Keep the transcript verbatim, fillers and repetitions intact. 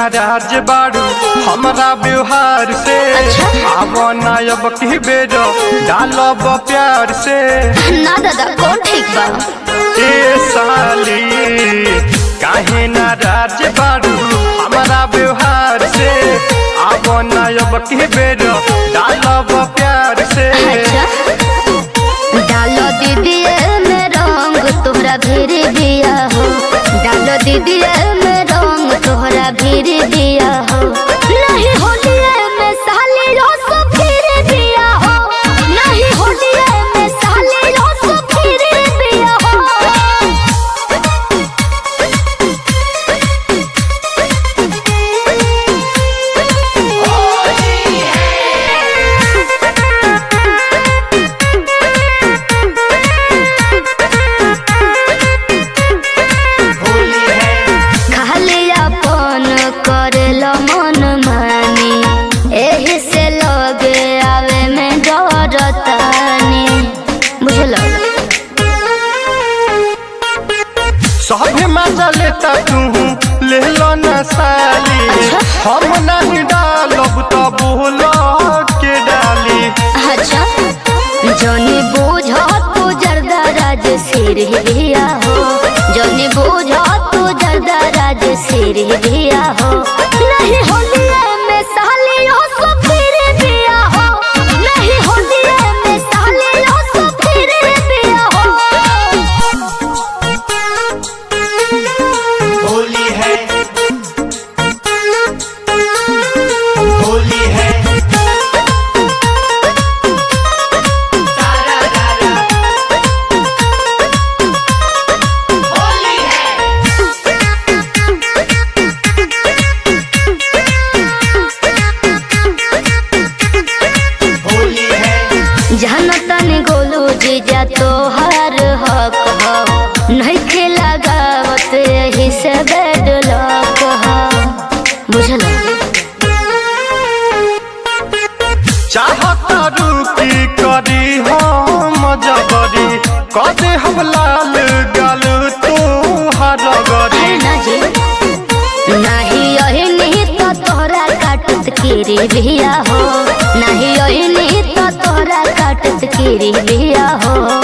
नाराज बारू हमारा व्यवहार से। अब नायब की बेर डालब प्यार से। ना दादा कौन ठीक बा ए साली काहे नाराज बारू हमारा व्यवहार से। अब नायब की बेर डालब प्यार से। डालो दीदी में रंग तोहरा भीर दिया हो। डालो दीदी में रंग तोहरा भीर दिया हो। नहीं होलिए में साली रोस फिर दिया हो। नहीं होलिए में साली रोस फिर दिया हो। मन मानी एही से लगे आवे में डरतानी बुझल। सभे मजा लेता तू ले लो न साली। हम नहीं डालब तो बोलो के डाली। अच्छा जनी बुझ तू जरदा राज सिर हिया हो। जनी बुझ तू जरदा राज सिर हिया हो। नहीं होलिए में साली हो सो फिर दिया हो। नहीं होलिए में साली हो सो फिर दिया हो। होली है होली है सारा रारा होली है। होली है जहनतन गोलू जीजा तोहार हक हो। नहीं खेला गावत यही से बेड लॉक हो बुझल। चाहता रुकी करी हम जबरी कदे हम लाल गल तो हर गरी। नहीं यही नहीं तो तोहरा काटत कीरी बिया हो। नहीं यही नहीं तो तोहरा काटत कीरी बिया हो।